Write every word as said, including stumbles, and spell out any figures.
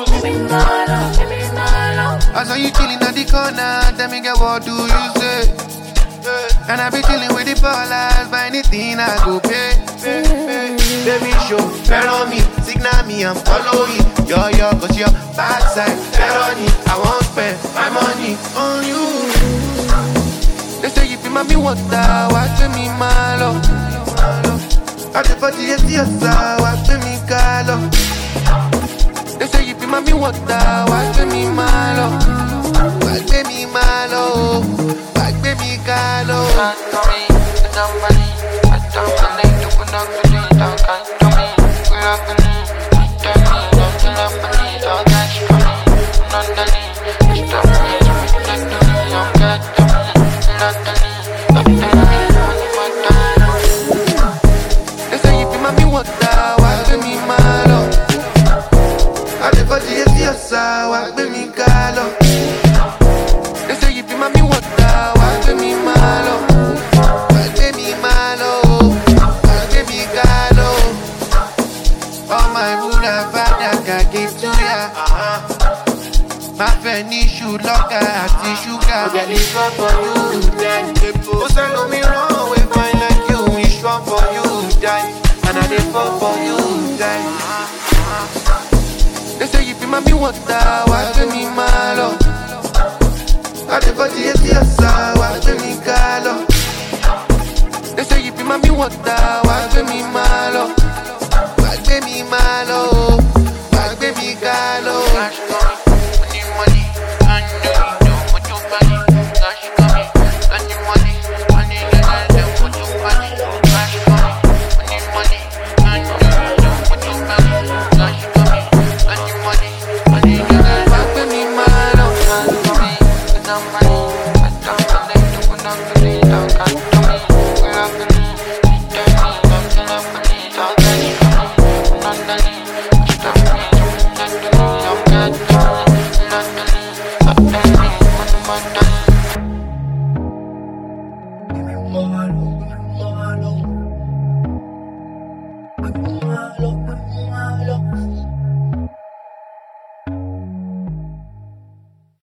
I saw you chilling at the corner, tell me girl, what do you say? And I be chilling with the ballers, buy anything I go pay. Baby show, follow me, signal me, I'm following. Yo, yo, cause your backside, felony. I won't spend my money on you. They say you be mommy water, watch me malo. I the party yes, yes, watch me calo. They say you be mommy water, watch me malo. Watch me malo, watch me calo. They say you be mommy water, watch me malo. I the party yes, yes, watch me calo. They say you be mommy water, watch me malo. Watch me malo, watch me calo. All my Buddha father can give to ya. My penny should lock her at the sugar. Get it for you, then. Oh, say no me wrong, we find like you. We strong for you, die. And I dey fall for you, die. They say you be mommy water, watch me malo. I dey party yes, yes, watch me calo. They say you be mommy water, watch me malo.